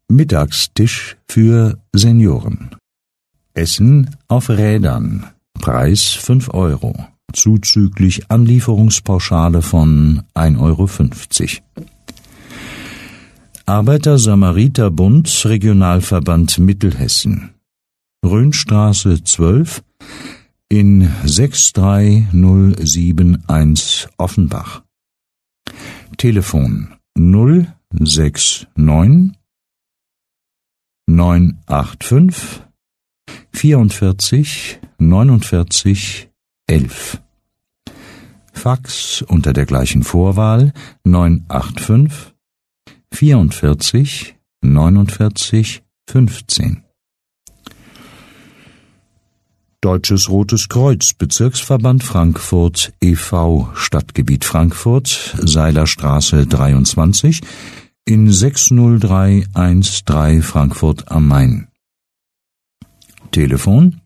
Mittagstisch für Senioren. Essen auf Rädern. Preis 5 €, zuzüglich Anlieferungspauschale von 1,50 €. Arbeiter-Samariter-Bund, Regionalverband Mittelhessen. Rhönstraße 12 in 63071 Offenbach. Telefon 069 985 44 49 11. Fax unter der gleichen Vorwahl 985 44 49 15. Deutsches Rotes Kreuz, Bezirksverband Frankfurt e.V., Stadtgebiet Frankfurt, Seilerstraße 23 in 60313 Frankfurt am Main. Telefon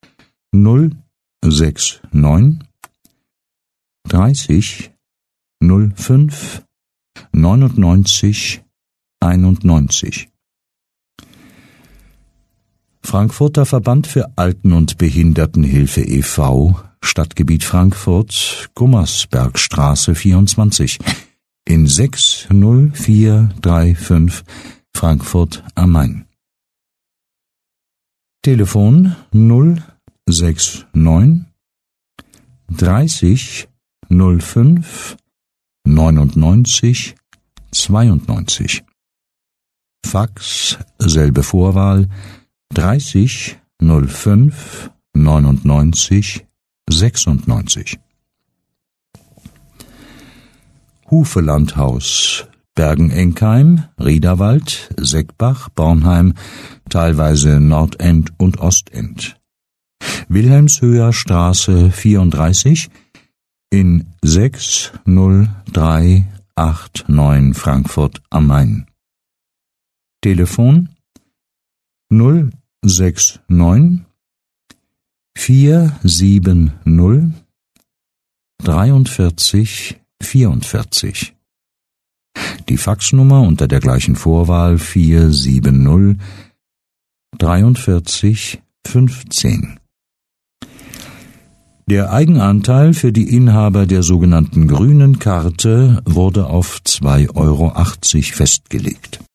069 30 05 99 91. Frankfurter Verband für Alten- und Behindertenhilfe e.V., Stadtgebiet Frankfurt, Gummersbergstraße 24 in 60435 Frankfurt am Main. Telefon 069 30 05 99 92. Fax, selbe Vorwahl 30 05 99 96. Hufelandhaus, Bergen-Enkheim, Riederwald, Seckbach, Bornheim, teilweise Nordend und Ostend. Wilhelmshöher Straße 34 in 60389 Frankfurt am Main. Telefon 069 470 43 44. Die Faxnummer unter der gleichen Vorwahl 470 43 15. Der Eigenanteil für die Inhaber der sogenannten grünen Karte wurde auf 2,80 € festgelegt.